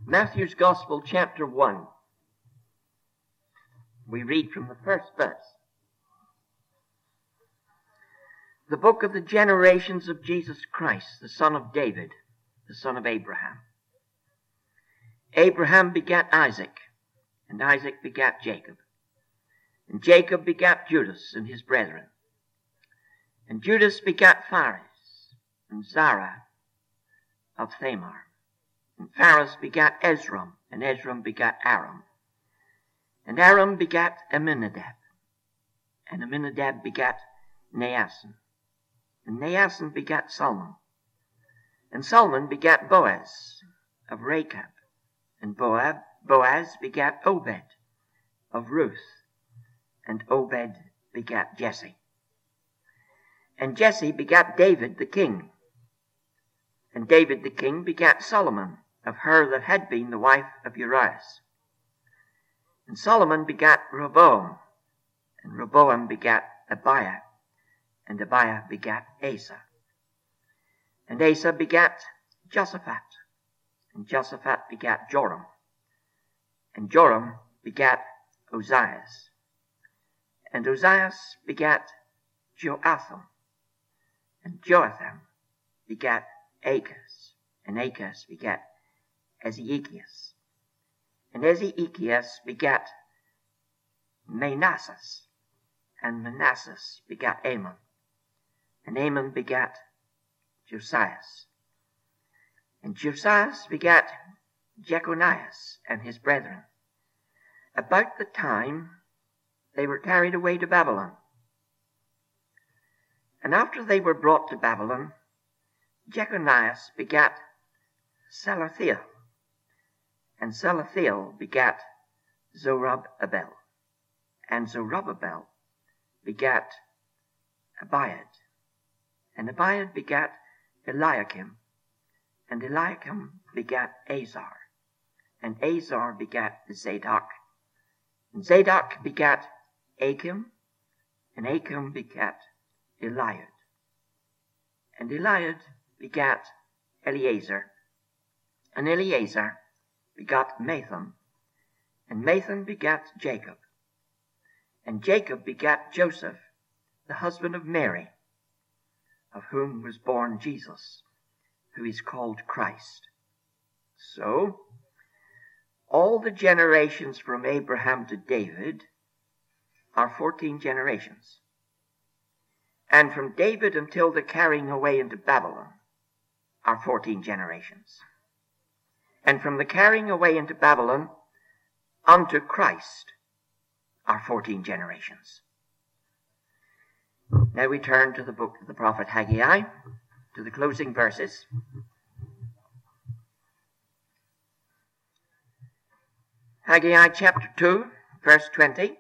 Matthew's Gospel, chapter 1. We read from the first verse. The book of the generations of Jesus Christ, the son of David, the son of Abraham. Abraham begat Isaac, and Isaac begat Jacob. And Jacob begat Judas and his brethren. And Judas begat Phares, and Zara of Thamar. And Phares begat Esrom, and Esrom begat Aram. And Aram begat Amminadab, and Amminadab begat Naasson. And Naasson begat Salmon. And Salmon begat Boaz of Rachab. And Boaz begat Obed of Ruth. And Obed begat Jesse. And Jesse begat David the king. And David the king begat Solomon of her that had been the wife of Urias. And Solomon begat Rehoboam. And Rehoboam begat Abiah. And Abiah begat Asa. And Asa begat Josaphat. And Josaphat begat Joram. And Joram begat Ozias. And Ozias begat Joatham. And Joatham begat Achaz. And Achaz begat Ezekias. And Ezekias begat Manasseh. And Manasseh begat Amon. And Amon begat Josias. And Josias begat Jeconias and his brethren, about the time they were carried away to Babylon. And after they were brought to Babylon, Jeconias begat Salathiel. And Salathiel begat Zorobabel. And Zorobabel begat Abiad. And Abiad begat Eliakim. And Eliakim begat Azar. And Azar begat Zadok. And Zadok begat Achim. And Achim begat Eliud. And Eliud begat Eleazar. And Eleazar begat Mathan. And Mathan begat Jacob. And Jacob begat Joseph, the husband of Mary, of whom was born Jesus, who is called Christ. So, all the generations from Abraham to David are 14 generations. And from David until the carrying away into Babylon are 14 generations. And from the carrying away into Babylon unto Christ are 14 generations. Now we turn to the book of the prophet Haggai, to the closing verses. Haggai chapter 2, verse 20.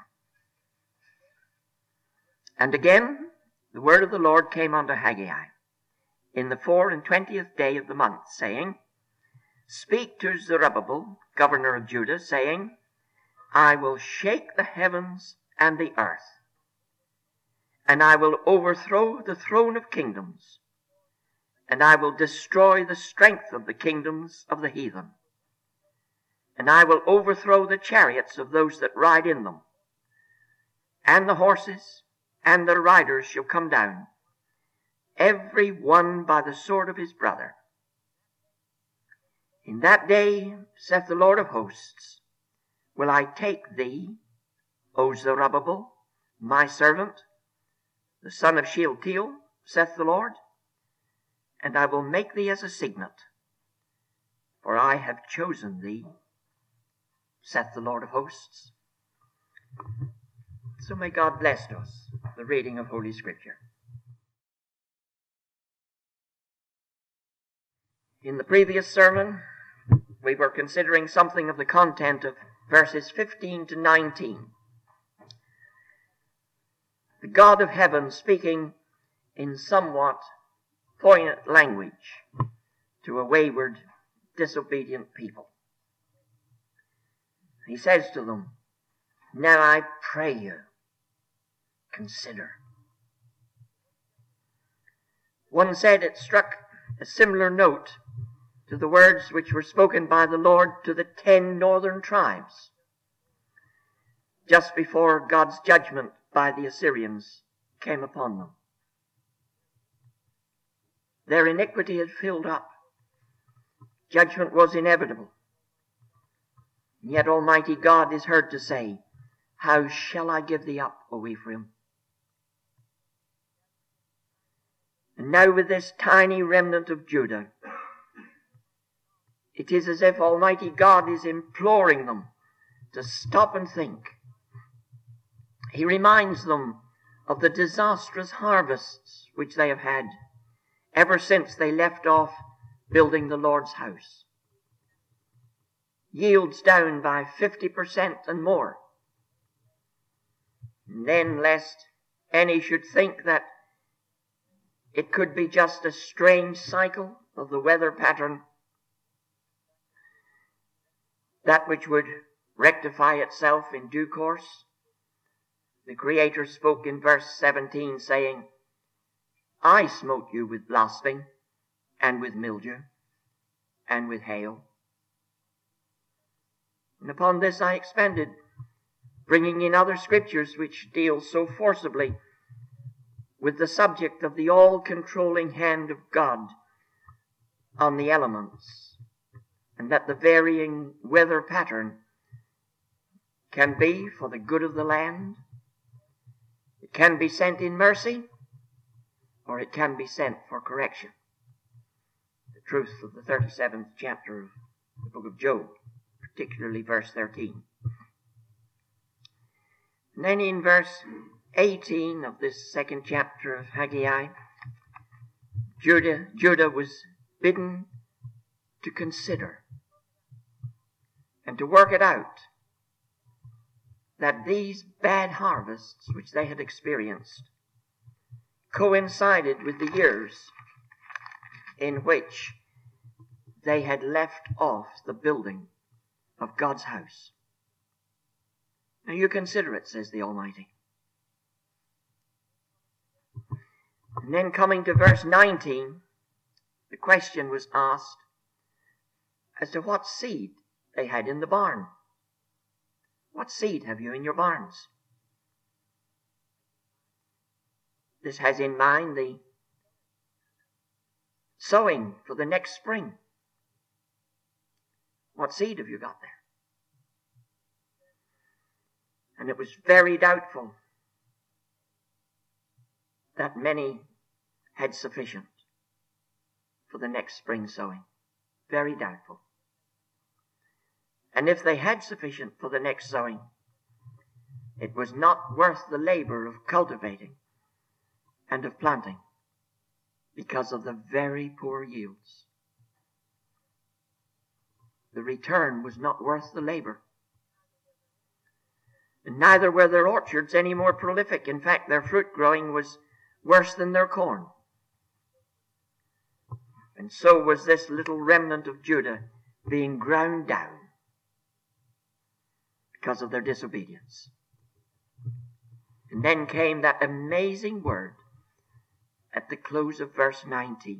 And again the word of the Lord came unto Haggai in the 24th day of the month, saying, Speak to Zerubbabel, governor of Judah, saying, I will shake the heavens and the earth, and I will overthrow the throne of kingdoms, and I will destroy the strength of the kingdoms of the heathen, and I will overthrow the chariots of those that ride in them, and the horses and the riders shall come down, every one by the sword of his brother. In that day, saith the Lord of hosts, will I take thee, O Zerubbabel, my servant, the son of Shealtiel, saith the Lord, and I will make thee as a signet, for I have chosen thee, saith the Lord of hosts. So may God bless to us the reading of Holy Scripture. In the previous sermon, we were considering something of the content of verses 15 to 19. The God of heaven speaking in somewhat poignant language to a wayward, disobedient people. He says to them, Now I pray you, consider. One said it struck a similar note to to the words which were spoken by the Lord to the 10 northern tribes just before God's judgment by the Assyrians came upon them. Their iniquity had filled up. Judgment was inevitable. And yet Almighty God is heard to say, "How shall I give thee up, O Ephraim?" And now with this tiny remnant of Judah, it is as if Almighty God is imploring them to stop and think. He reminds them of the disastrous harvests which they have had ever since they left off building the Lord's house. Yields down by 50% and more. And then, lest any should think that it could be just a strange cycle of the weather pattern, that which would rectify itself in due course, the Creator spoke in verse 17, saying, "I smote you with blasting, and with mildew, and with hail." And upon this I expanded, bringing in other scriptures which deal so forcibly with the subject of the all-controlling hand of God on the elements, and that the varying weather pattern can be for the good of the land. It can be sent in mercy, or it can be sent for correction. The truth of the 37th chapter of the book of Job, particularly verse 13. And then in verse 18 of this second chapter of Haggai, Judah was bidden to consider and to work it out, that these bad harvests which they had experienced coincided with the years in which they had left off the building of God's house. Now you consider it, says the Almighty. And then coming to verse 19, the question was asked as to what seed they had in the barn. What seed have you in your barns? This has in mind the sowing for the next spring. What seed have you got there? And it was very doubtful that many had sufficient for the next spring sowing. Very doubtful. And if they had sufficient for the next sowing, it was not worth the labor of cultivating and of planting because of the very poor yields. The return was not worth the labor. And neither were their orchards any more prolific. In fact, their fruit growing was worse than their corn. And so was this little remnant of Judah being ground down because of their disobedience. And then came that amazing word at the close of verse 19.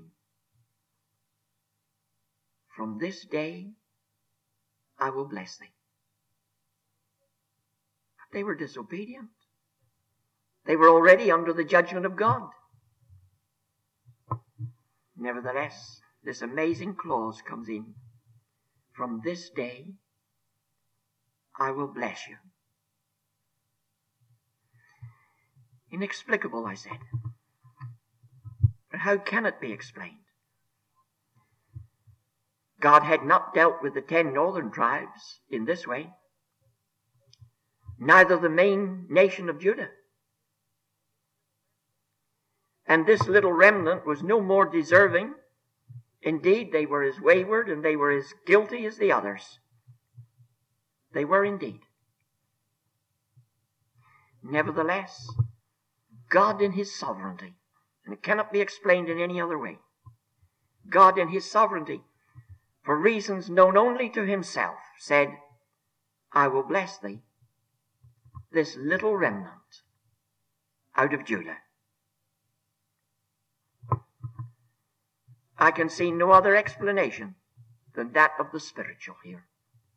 From this day I will bless thee. But they were disobedient. They were already under the judgment of God. Nevertheless, this amazing clause comes in. From this day I will bless you. Inexplicable, I said. But how can it be explained? God had not dealt with the 10 northern tribes in this way. Neither the main nation of Judah. And this little remnant was no more deserving. Indeed, they were as wayward and they were as guilty as the others. They were indeed. Nevertheless, God in his sovereignty, and it cannot be explained in any other way, God in his sovereignty, for reasons known only to himself, said, I will bless thee, this little remnant out of Judah. I can see no other explanation than that of the spiritual here.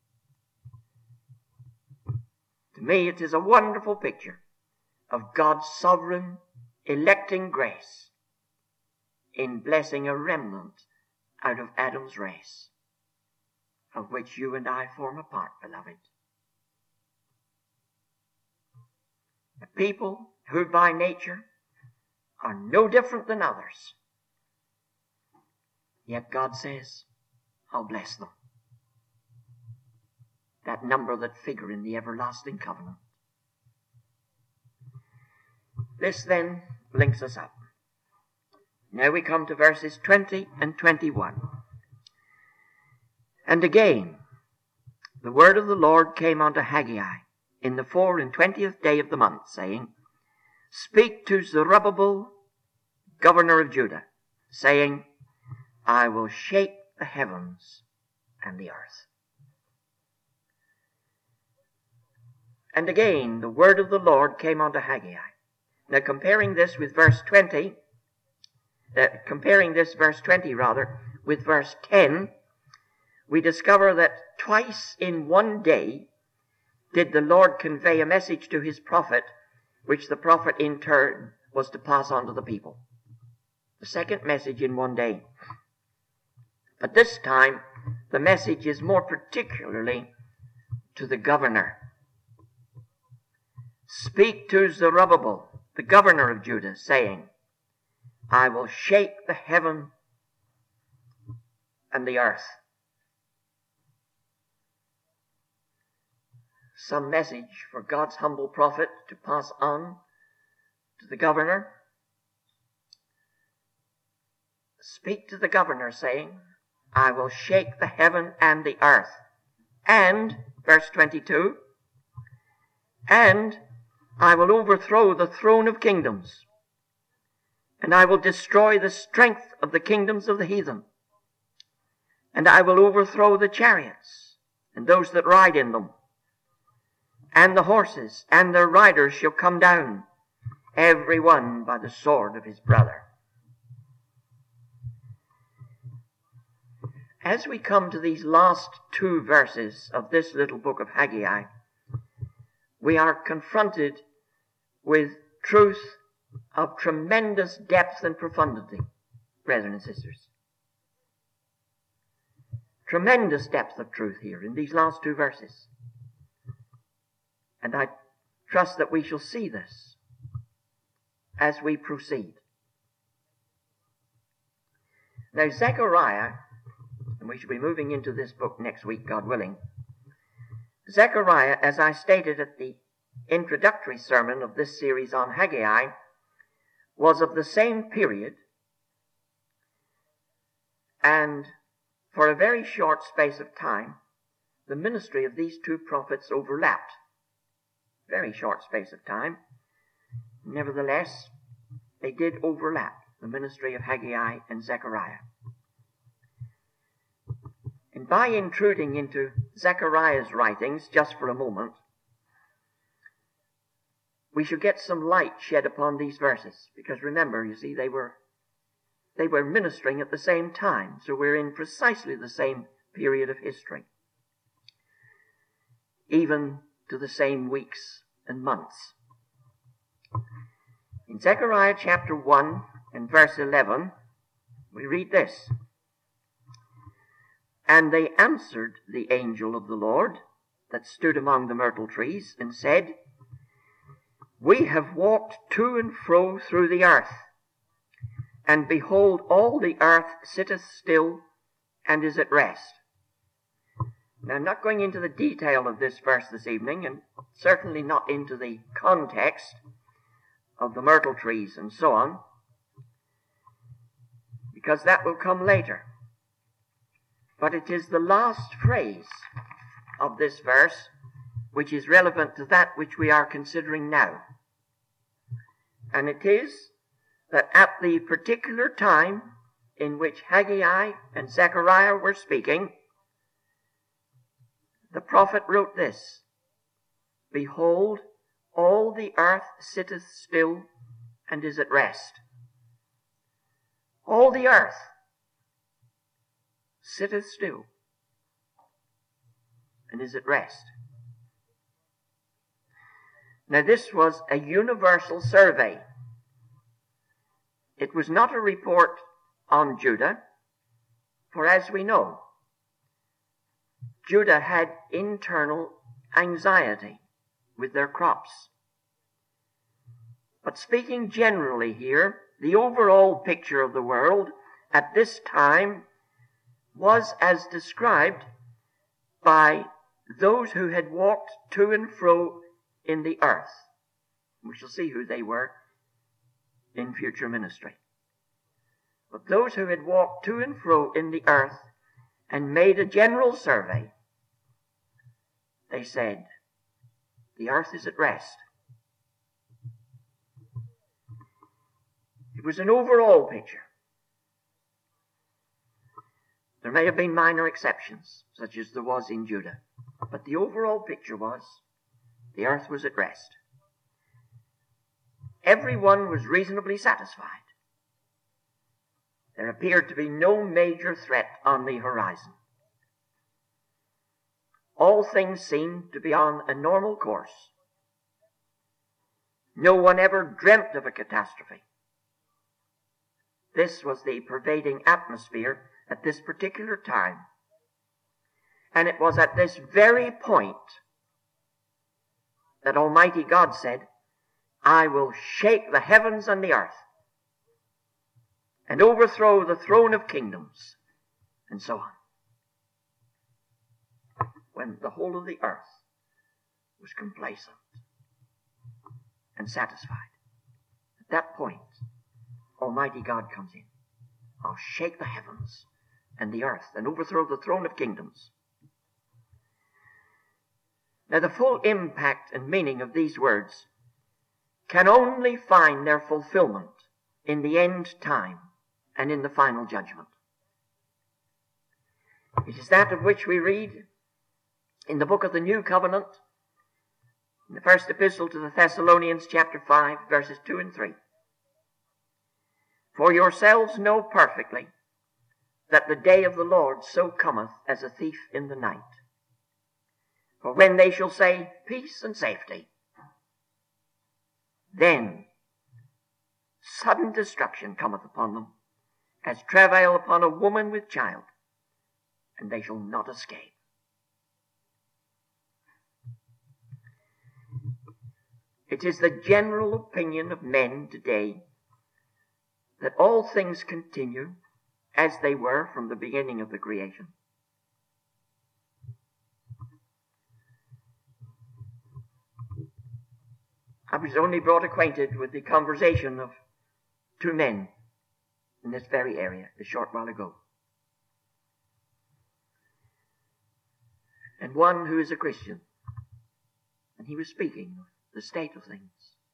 To me, it is a wonderful picture of God's sovereign electing grace in blessing a remnant out of Adam's race, of which you and I form a part, beloved. A people who by nature are no different than others. Yet God says, I'll bless them. That number that figure in the everlasting covenant. This then links us up. Now we come to verses 20 and 21. And again, the word of the Lord came unto Haggai in the 24th day of the month, saying, Speak to Zerubbabel, governor of Judah, saying, I will shake the heavens and the earth. And again, the word of the Lord came unto Haggai. Now, comparing this verse 20 with verse 10, we discover that twice in one day did the Lord convey a message to his prophet, which the prophet in turn was to pass on to the people. The second message in one day. But this time, the message is more particularly to the governor. Speak to Zerubbabel, the governor of Judah, saying, I will shake the heaven and the earth. Some message for God's humble prophet to pass on to the governor. Speak to the governor, saying, I will shake the heaven and the earth. And, verse 22, and I will overthrow the throne of kingdoms, and I will destroy the strength of the kingdoms of the heathen, and I will overthrow the chariots and those that ride in them, and the horses and their riders shall come down, every one by the sword of his brother. As we come to these last two verses of this little book of Haggai, we are confronted with truth of tremendous depth and profundity, brethren and sisters. Tremendous depth of truth here in these last two verses. And I trust that we shall see this as we proceed. Now, Zechariah, and we shall be moving into this book next week, God willing. Zechariah, as I stated at the introductory sermon of this series on Haggai, was of the same period, and for a very short space of time, the ministry of these two prophets overlapped. Very short space of time. Nevertheless, they did overlap, the ministry of Haggai and Zechariah. And by intruding into Zechariah's writings just for a moment, we shall get some light shed upon these verses. Because remember, you see, they were ministering at the same time. So we're in precisely the same period of history. Even to the same weeks and months. In Zechariah chapter 1 and verse 11, we read this. And they answered the angel of the Lord that stood among the myrtle trees, and said, We have walked to and fro through the earth, and behold, all the earth sitteth still and is at rest. Now, I'm not going into the detail of this verse this evening, and certainly not into the context of the myrtle trees and so on, because that will come later. But it is the last phrase of this verse which is relevant to that which we are considering now. And it is that at the particular time in which Haggai and Zechariah were speaking, the prophet wrote this, Behold, all the earth sitteth still and is at rest. All the earth sitteth still and is at rest. Now this was a universal survey. It was not a report on Judah, for as we know, Judah had internal anxiety with their crops. But speaking generally here, the overall picture of the world at this time was as described by those who had walked to and fro in the earth. We shall see who they were in future ministry. But those who had walked to and fro in the earth and made a general survey, they said, the earth is at rest. It was an overall picture. There may have been minor exceptions, such as there was in Judah, but the overall picture was the earth was at rest. Everyone was reasonably satisfied. There appeared to be no major threat on the horizon. All things seemed to be on a normal course. No one ever dreamt of a catastrophe. This was the pervading atmosphere at this particular time. And it was at this very point that Almighty God said, I will shake the heavens and the earth and overthrow the throne of kingdoms, and so on. When the whole of the earth was complacent and satisfied. At that point, Almighty God comes in. I'll shake the heavens and the earth and overthrow the throne of kingdoms. Now the full impact and meaning of these words can only find their fulfillment in the end time and in the final judgment. It is that of which we read in the book of the New Covenant, in the first epistle to the Thessalonians, chapter 5, verses 2 and 3. For yourselves know perfectly that the day of the Lord so cometh as a thief in the night. For when they shall say, peace and safety, then sudden destruction cometh upon them, as travail upon a woman with child, and they shall not escape. It is the general opinion of men today that all things continue as they were from the beginning of the creation. I was only brought acquainted with the conversation of two men in this very area a short while ago. And one who is a Christian, and he was speaking of the state of things.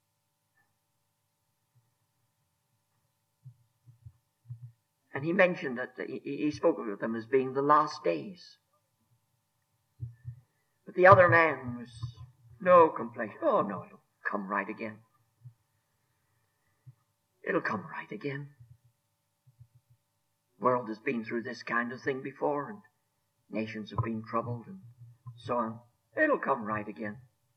And he mentioned that he spoke of them as being the last days. But the other man was no complaint. Oh no, it'll come right again. It'll come right again. The world has been through this kind of thing before, and nations have been troubled and so on. It'll come right again.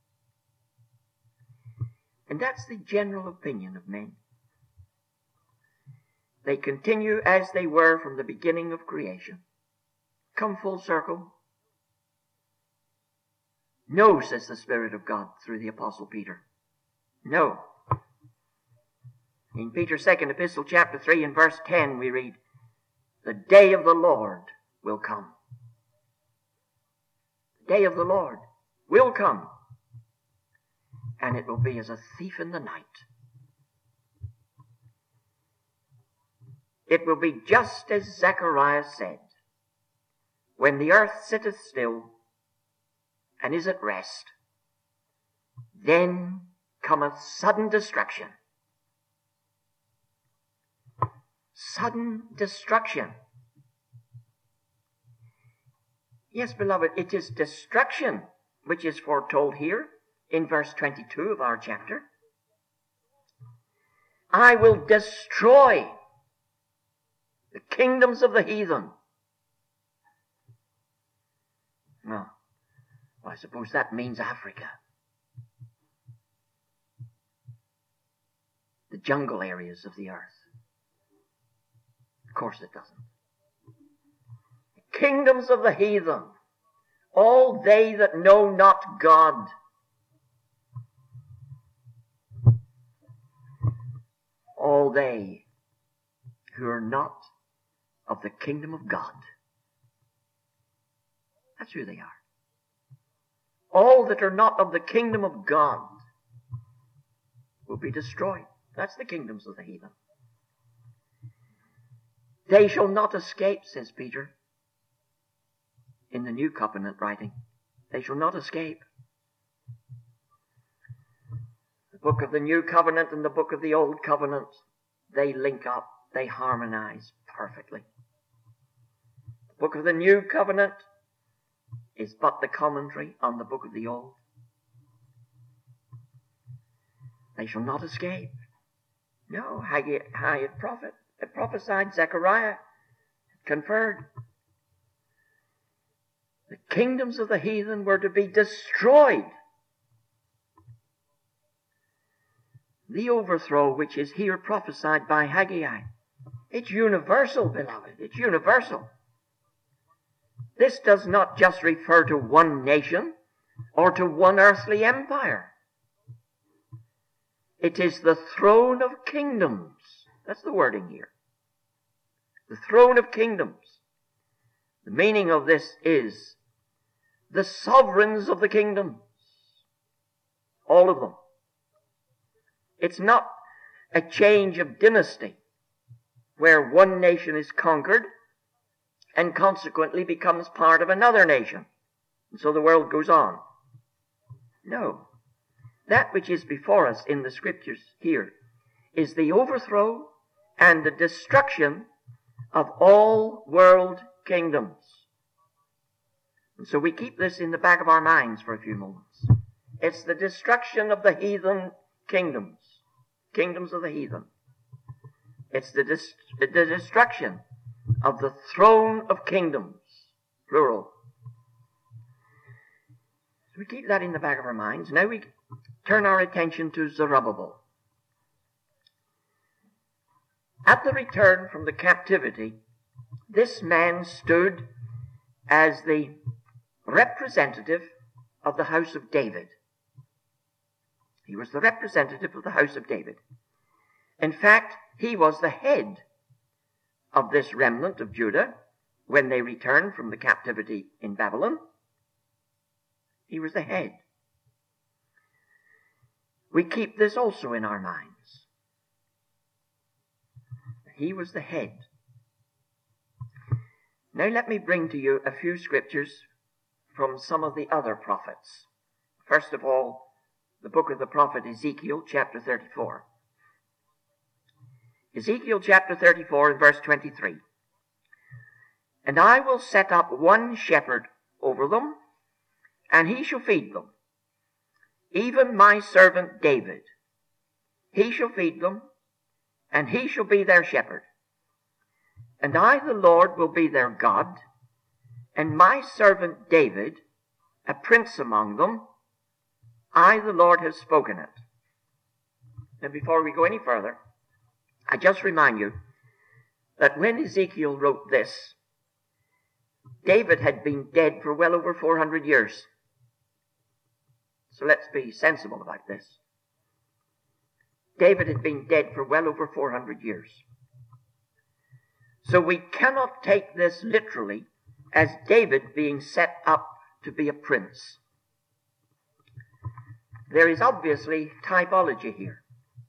And that's the general opinion of men. They continue as they were from the beginning of creation. Come full circle. No, says the Spirit of God through the Apostle Peter. No. In Peter's second epistle, chapter 3 and verse 10, we read, the day of the Lord will come. The day of the Lord will come. And it will be as a thief in the night. It will be just as Zechariah said, when the earth sitteth still and is at rest, then cometh sudden destruction. Sudden destruction. Yes, beloved, it is destruction which is foretold here in verse 22 of our chapter. I will destroy the kingdoms of the heathen. No. I suppose that means Africa. The jungle areas of the earth. Of course it doesn't. The kingdoms of the heathen, all they that know not God. All they who are not of the kingdom of God. That's who they are. All that are not of the kingdom of God will be destroyed. That's the kingdoms of the heathen. They shall not escape, says Peter in the New Covenant writing. They shall not escape. The book of the New Covenant and the book of the Old Covenant, they link up, they harmonize perfectly. The book of the New Covenant is but the commentary on the book of the Old. They shall not escape. No, Haggai had prophesied, Zechariah had conferred. The kingdoms of the heathen were to be destroyed. The overthrow which is here prophesied by Haggai, it's universal, beloved. It's universal. This does not just refer to one nation or to one earthly empire. It is the throne of kingdoms. That's the wording here. The throne of kingdoms. The meaning of this is the sovereigns of the kingdoms. All of them. It's not a change of dynasty where one nation is conquered and consequently becomes part of another nation. And so the world goes on. No. That which is before us in the scriptures here is the overthrow and the destruction of all world kingdoms. And so we keep this in the back of our minds for a few moments. It's the destruction of the heathen kingdoms. Kingdoms of the heathen. It's the destruction of the throne of kingdoms. Plural. So we keep that in the back of our minds. Now we turn our attention to Zerubbabel. At the return from the captivity, this man stood as the representative of the house of David. He was the representative of the house of David. In fact, he was the head of this remnant of Judah when they returned from the captivity in Babylon. He was the head. We keep this also in our minds. He was the head. Now let me bring to you a few scriptures from some of the other prophets. First of all, the book of the prophet Ezekiel, chapter 34. Ezekiel chapter 34 and verse 23. And I will set up one shepherd over them, and he shall feed them, even my servant David. He shall feed them, and he shall be their shepherd. And I, the Lord, will be their God, and my servant David, a prince among them. I, the Lord, have spoken it. Now, before we go any further, I just remind you that when Ezekiel wrote this, David had been dead for well over 400 years. So let's be sensible about this. David had been dead for well over 400 years. So we cannot take this literally as David being set up to be a prince. There is obviously typology here.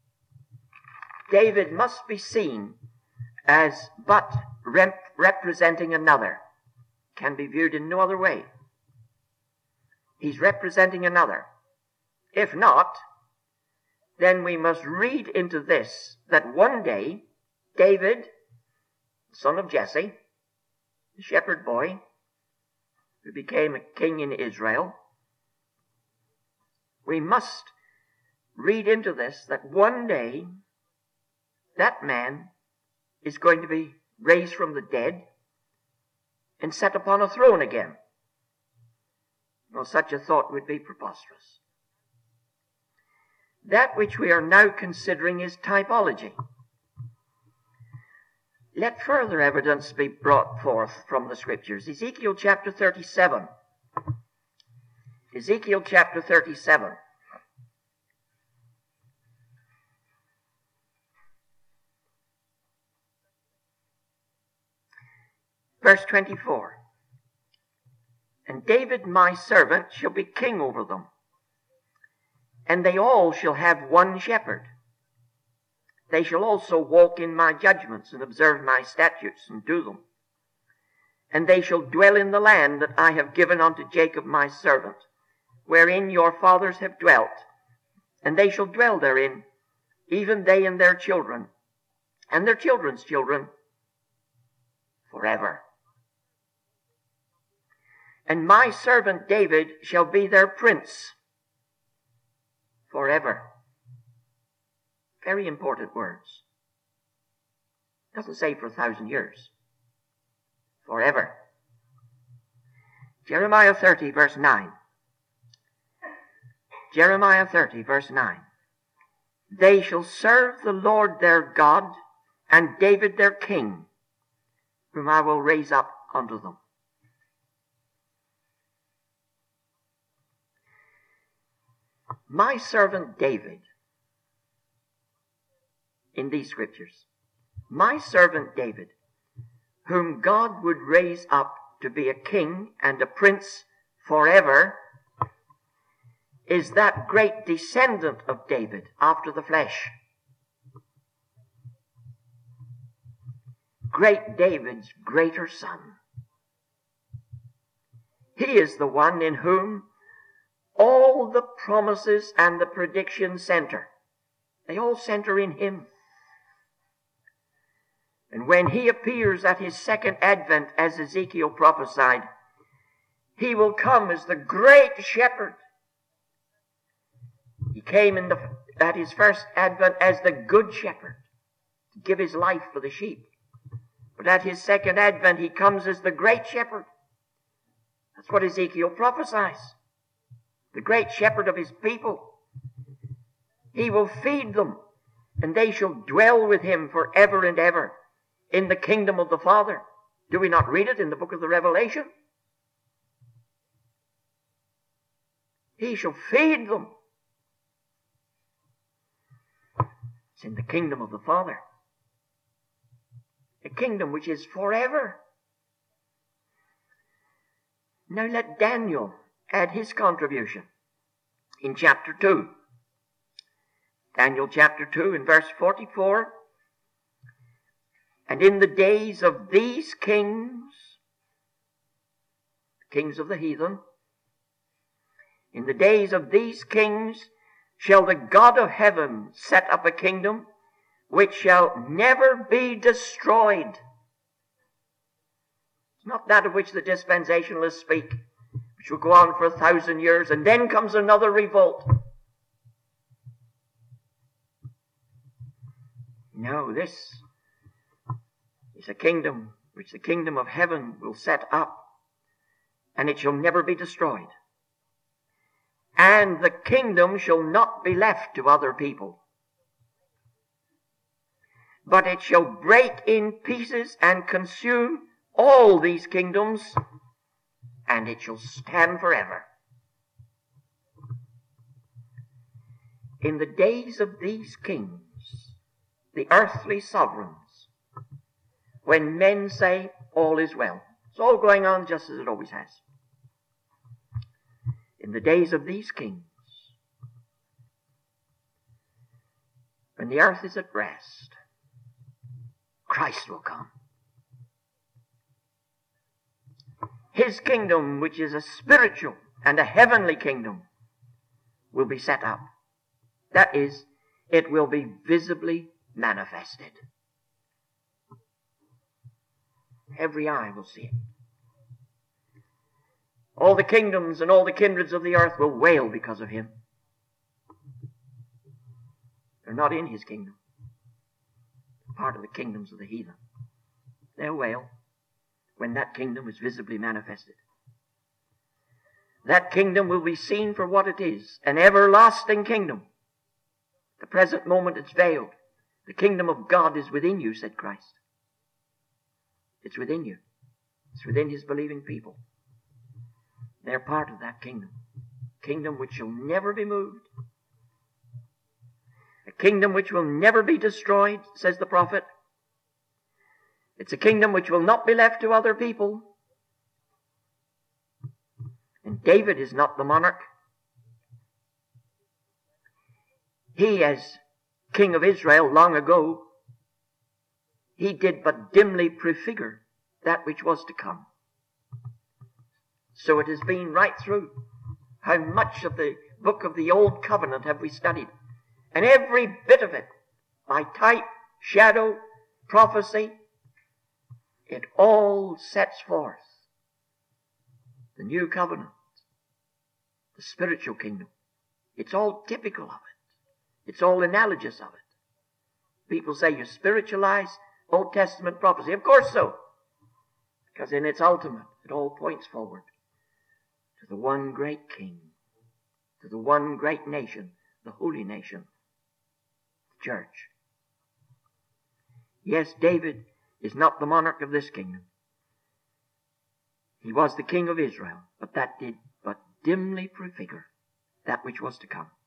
David must be seen as but representing another. Can be viewed in no other way. He's representing another. If not, then we must read into this that one day David, son of Jesse, the shepherd boy, who became a king in Israel, we must read into this that one day that man is going to be raised from the dead and set upon a throne again. Well, such a thought would be preposterous. That which we are now considering is typology. Let further evidence be brought forth from the Scriptures. Ezekiel chapter 37. Ezekiel chapter 37. Verse 24. And David my servant shall be king over them, and they all shall have one shepherd. They shall also walk in my judgments, and observe my statutes, and do them. And they shall dwell in the land that I have given unto Jacob my servant, wherein your fathers have dwelt. And they shall dwell therein, even they and their children, and their children's children, forever. And my servant David shall be their prince forever. Very important words. It doesn't say for 1,000 years. Forever. Jeremiah 30 verse 9. Jeremiah 30 verse 9. They shall serve the Lord their God, and David their king, whom I will raise up unto them. My servant David, in these scriptures, my servant David, whom God would raise up to be a king and a prince forever, is that great descendant of David after the flesh. Great David's greater son. He is the one in whom all the promises and the predictions center. They all center in him. And when he appears at his second advent, as Ezekiel prophesied, he will come as the great shepherd. He came at his first advent as the good shepherd, to give his life for the sheep. But at his second advent, he comes as the great shepherd. That's what Ezekiel prophesies. The great shepherd of his people. He will feed them, and they shall dwell with him forever and ever in the kingdom of the Father. Do we not read it in the book of the Revelation? He shall feed them. It's in the kingdom of the Father. A kingdom which is forever. Now let Daniel add his contribution in chapter 2. Daniel chapter 2 in verse 44. And in the days of these kings, kings of the heathen, in the days of these kings shall the God of heaven set up a kingdom which shall never be destroyed. It's not that of which the dispensationalists speak, which will go on for 1,000 years, and then comes another revolt. No, this is a kingdom which the kingdom of heaven will set up, and it shall never be destroyed. And the kingdom shall not be left to other people, but it shall break in pieces and consume all these kingdoms, and it shall stand forever. In the days of these kings, the earthly sovereigns, when men say all is well, it's all going on just as it always has. In the days of these kings, when the earth is at rest, Christ will come. His kingdom, which is a spiritual and a heavenly kingdom, will be set up. That is, it will be visibly manifested. Every eye will see it. All the kingdoms and all the kindreds of the earth will wail because of him. They're not in his kingdom. They're part of the kingdoms of the heathen. They'll wail when that kingdom is visibly manifested. that kingdom will be seen for what it is, an everlasting kingdom. At the present moment it's veiled. The kingdom of God is within you, said Christ. It's within you. It's within his believing people. They're part of that kingdom. Kingdom which shall never be moved. A kingdom which will never be destroyed, says the prophet. It's a kingdom which will not be left to other people. And David is not the monarch. He, as king of Israel long ago, he did but dimly prefigure that which was to come. So it has been right through. How much of the book of the Old Covenant have we studied? And every bit of it, by type, shadow, prophecy, it all sets forth the new covenant, the spiritual kingdom. It's all typical of it. It's all analogous of it. People say you spiritualize Old Testament prophecy. Of course so. Because in its ultimate, it all points forward to the one great king, to the one great nation, the holy nation, the church. Yes, David is not the monarch of this kingdom. He was the king of Israel, but that did but dimly prefigure that which was to come.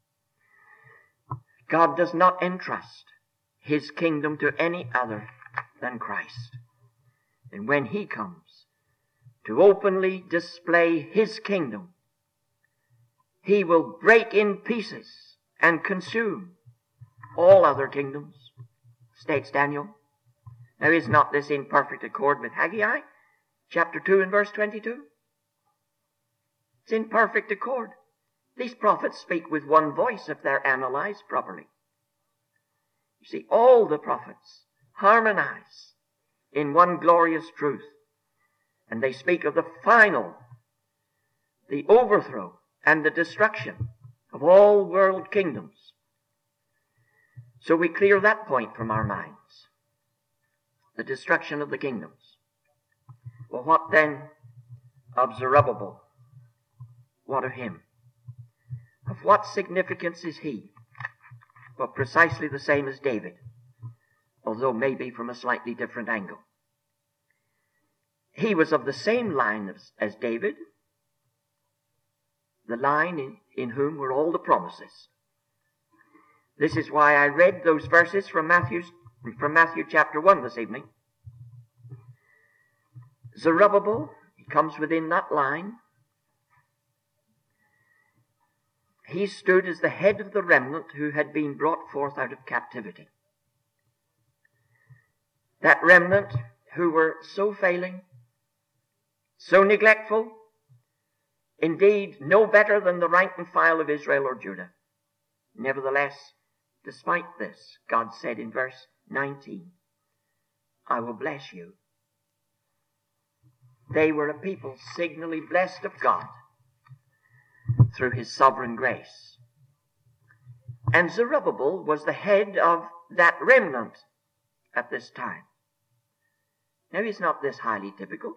God does not entrust his kingdom to any other than Christ. And when he comes to openly display his kingdom, he will break in pieces and consume all other kingdoms, states Daniel. Now, is not this in perfect accord with Haggai, chapter 2 and verse 22? It's in perfect accord. These prophets speak with one voice if they're analyzed properly. You see, all the prophets harmonize in one glorious truth. And they speak of the final, the overthrow and the destruction of all world kingdoms. So we clear that point from our minds. The destruction of the kingdoms. Well, what then of Zerubbabel? What of him? Of what significance is he? Well, precisely the same as David, although maybe from a slightly different angle. He was of the same line as David, the line in whom were all the promises. This is why I read those verses from Matthew chapter 1 this evening. Zerubbabel, he comes within that line. He stood as the head of the remnant who had been brought forth out of captivity. That remnant who were so failing, so neglectful, indeed no better than the rank and file of Israel or Judah. Nevertheless, despite this, God said in verse 19, I will bless you. They were a people signally blessed of God through his sovereign grace. And Zerubbabel was the head of that remnant at this time. Now, is not this highly typical?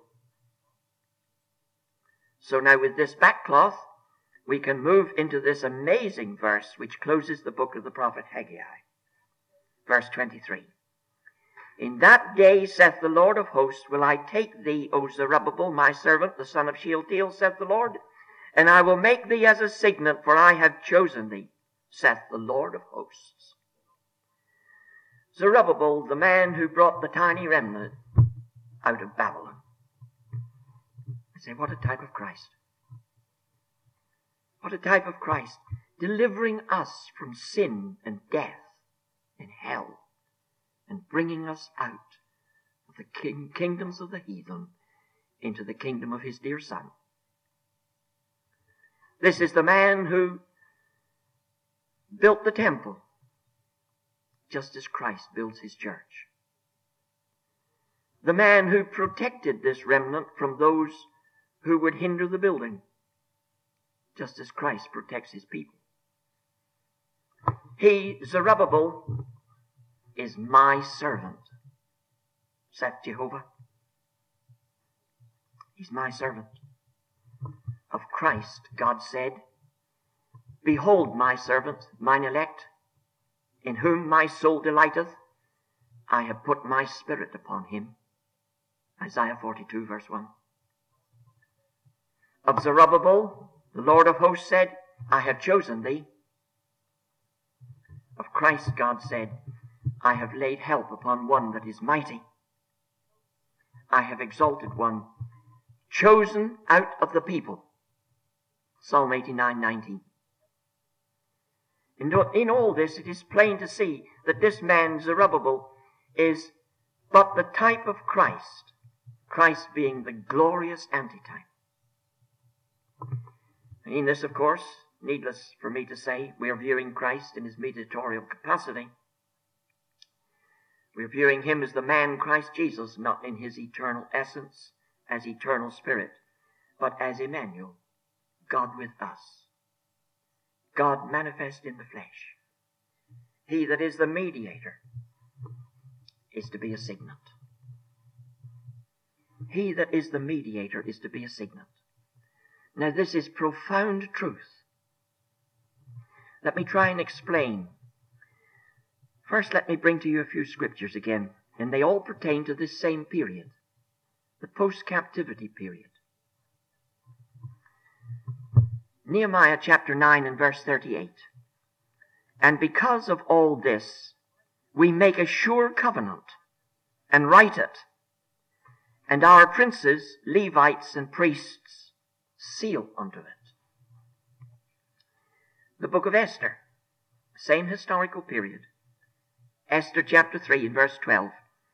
So now with this backcloth, we can move into this amazing verse which closes the book of the prophet Haggai. Verse 23. In that day, saith the Lord of hosts, will I take thee, O Zerubbabel, my servant, the son of Shealtiel, saith the Lord, and I will make thee as a signet, for I have chosen thee, saith the Lord of hosts. Zerubbabel, the man who brought the tiny remnant out of Babylon. I say, what a type of Christ. What a type of Christ, delivering us from sin and death and hell, and bringing us out of the kingdoms of the heathen into the kingdom of his dear Son. This is the man who built the temple, just as Christ builds his church. The man who protected this remnant from those who would hinder the building, just as Christ protects his people. He, Zerubbabel, is my servant, saith Jehovah. He's my servant. Of Christ, God said, Behold my servant, mine elect, in whom my soul delighteth. I have put my spirit upon him. Isaiah 42, verse 1. Of Zerubbabel, the Lord of hosts said, I have chosen thee. Of Christ, God said, I have laid help upon one that is mighty. I have exalted one, chosen out of the people. Psalm 89:19. In all this, it is plain to see that this man, Zerubbabel, is but the type of Christ, Christ being the glorious antitype. In this, of course, needless for me to say, we are viewing Christ in his mediatorial capacity. We are viewing him as the man Christ Jesus, not in his eternal essence, as eternal spirit, but as Emmanuel, God with us. God manifest in the flesh. He that is the mediator is to be a signet. He that is the mediator is to be a signet. Now this is profound truth. Let me try and explain. First, let me bring to you a few scriptures again, and they all pertain to this same period, the post-captivity period. Nehemiah chapter 9 and verse 38. And because of all this, we make a sure covenant and write it, and our princes, Levites, and priests seal unto it. The book of Esther, same historical period. Esther chapter 3 and verse 12.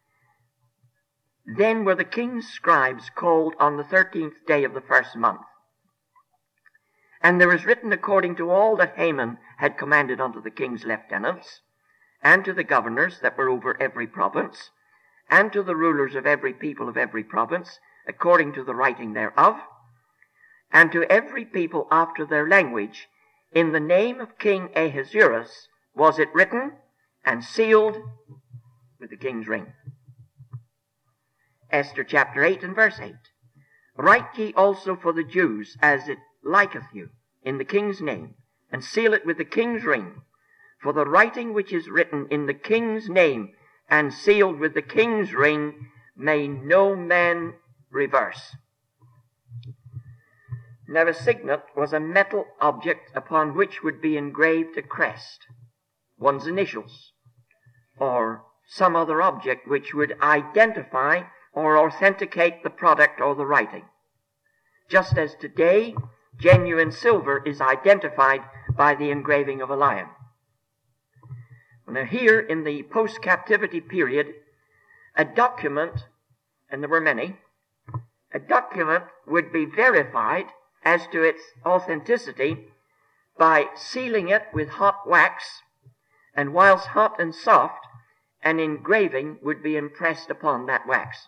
Then were the king's scribes called on the 13th day of the first month. And there is written according to all that Haman had commanded unto the king's lieutenants, and to the governors that were over every province, and to the rulers of every people of every province, according to the writing thereof, and to every people after their language, in the name of King Ahasuerus was it written and sealed with the king's ring. Esther chapter 8 and verse 8. Write ye also for the Jews as it liketh you, in the king's name, and seal it with the king's ring. For the writing which is written in the king's name, and sealed with the king's ring, may no man reverse. Now a signet was a metal object upon which would be engraved a crest, one's initials, or some other object which would identify or authenticate the product or the writing. Just as today, genuine silver is identified by the engraving of a lion. Now here in the post-captivity period, a document, and there were many, a document would be verified as to its authenticity by sealing it with hot wax, and whilst hot and soft, an engraving would be impressed upon that wax.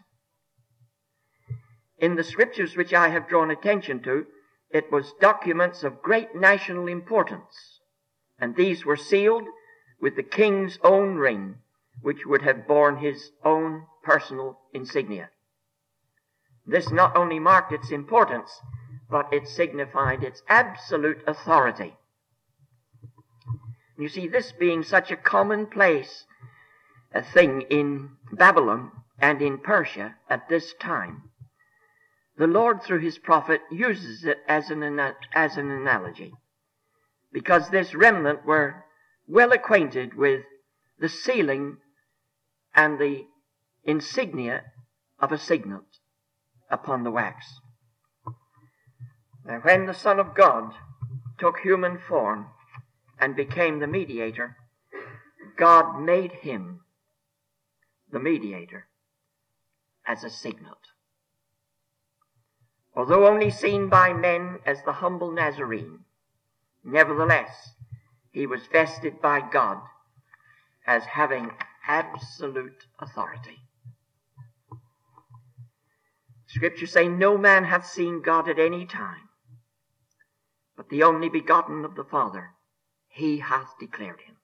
In the scriptures which I have drawn attention to, it was documents of great national importance, and these were sealed with the king's own ring, which would have borne his own personal insignia. This not only marked its importance, but it signified its absolute authority. You see, this being such a commonplace thing in Babylon and in Persia at this time, the Lord, through his prophet, uses it as an analogy, because this remnant were well acquainted with the sealing and the insignia of a signet upon the wax. Now, when the Son of God took human form and became the mediator, God made him the mediator as a signet. Although only seen by men as the humble Nazarene, nevertheless, he was vested by God as having absolute authority. Scriptures say, no man hath seen God at any time, but the only begotten of the Father, he hath declared him.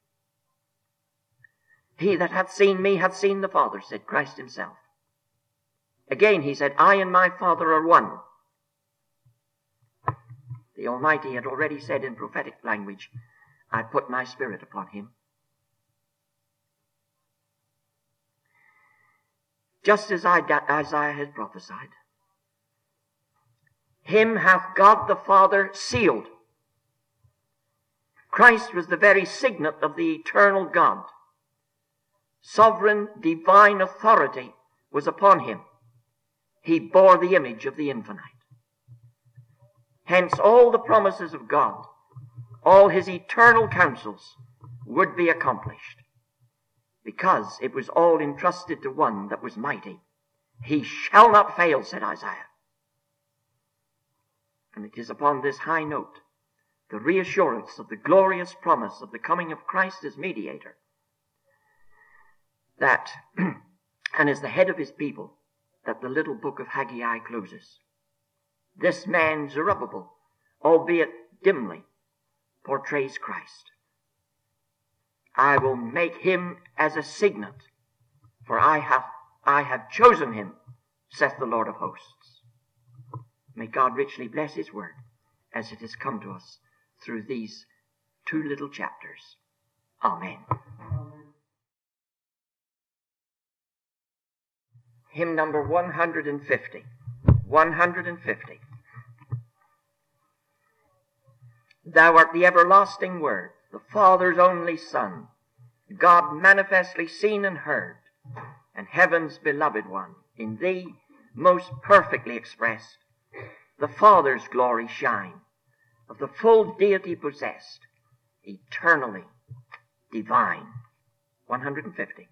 He that hath seen me hath seen the Father, said Christ himself. Again he said, I and my Father are one. The Almighty had already said in prophetic language, I put my Spirit upon him. Just as Isaiah had prophesied. Him hath God the Father sealed. Christ was the very signet of the eternal God. Sovereign divine authority was upon him. He bore the image of the infinite. Hence all the promises of God, all his eternal counsels would be accomplished, because it was all entrusted to one that was mighty. He shall not fail, said Isaiah. And it is upon this high note, the reassurance of the glorious promise of the coming of Christ as mediator, that, and as the head of his people, that the little book of Haggai closes. This man Zerubbabel, albeit dimly, portrays Christ. I will make him as a signet, for I have chosen him, saith the Lord of hosts. May God richly bless his word as it has come to us through these 2 little chapters. Amen. Hymn number 150. 150. Thou art the everlasting Word, the Father's only Son, God manifestly seen and heard, and heaven's beloved one, in thee most perfectly expressed. The Father's glory shine, of the full deity possessed, eternally divine. 150.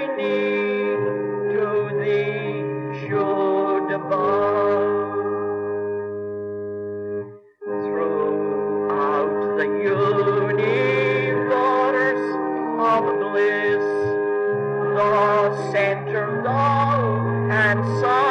knee to thee should bow. Throughout the universe of bliss, the center thou and sun